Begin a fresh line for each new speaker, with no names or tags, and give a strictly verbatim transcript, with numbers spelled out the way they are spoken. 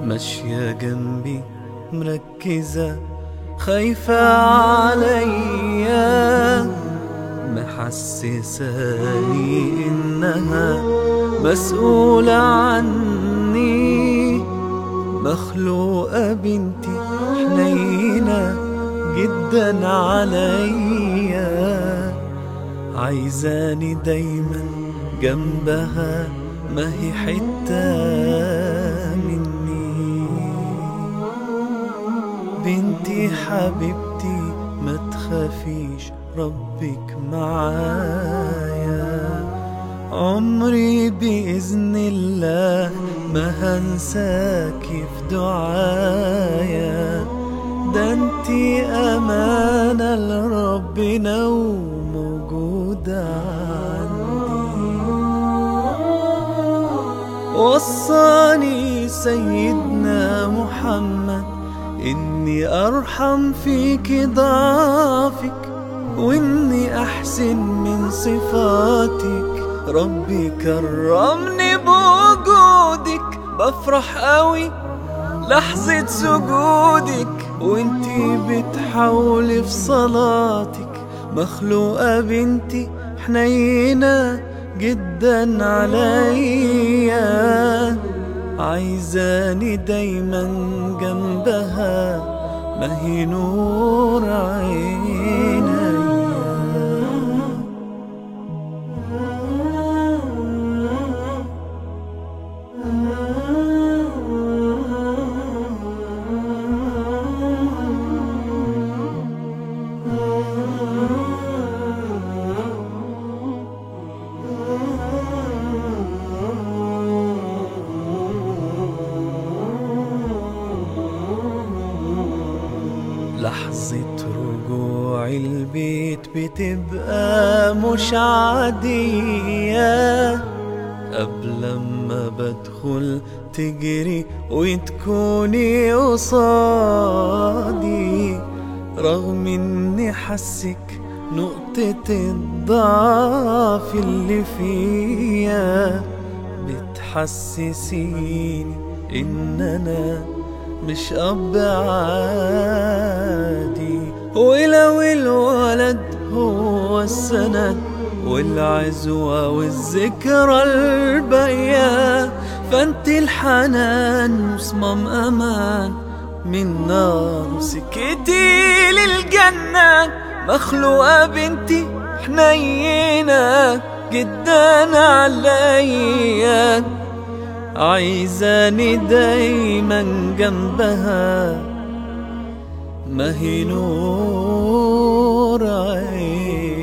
ماشية جنبي مركزة خايفة عليا، محسساني إنها مسؤولة عني. مخلوقة بنتي حنينة جدا عليا، عايزاني دايما جنبها، ما هي حتة مني. بنتي حبيبتي ما تخافيش، ربك معايا. عمري بإذن الله ما هنساكي في دعايا، ده انتي أمانة لربنا وموجودة عندي. وصاني سيدنا محمد إني أرحم فيك ضعفك، وإني أحسن من صفاتك. ربي كرمني بوجودك، بفرح قوي لحظة سجودك، وانتي بتحاولي في صلاتك. مخلوقة بنتي حنينة جدا عليا، عايزاني دايما جنبها، ما هي نور عينيا. لحظة رجوع البيت بتبقى مش عادية، قبل ما بدخل تجري وتكوني قصادي. رغم اني حسك نقطة الضعف اللي فيا، بتحسسيني ان انا مش أب عادي. ولو الولد هو السند والعزوة والذكرى الباقية، فانت الحنان وصمام أمان من نار سكتي للجنة. مخلوقة بنتي حنينة جدا عليا، عايزاني دايما جنبها، ما هي نور عيني.